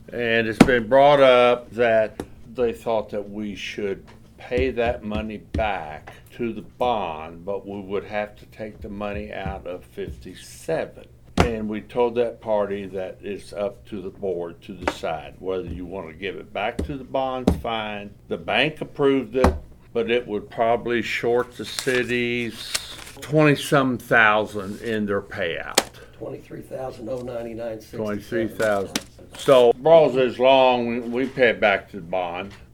And it's been brought up that they thought that we should pay that money back to the bond, but we would have to take the money out of 57. And we told that party that it's up to the board to decide whether you want to give it back to the bonds, fine. The bank approved it, but it would probably short the cities 20-some thousand in their payout. 23,099.67. 23,000. So, balls is long, we pay it back to the bond.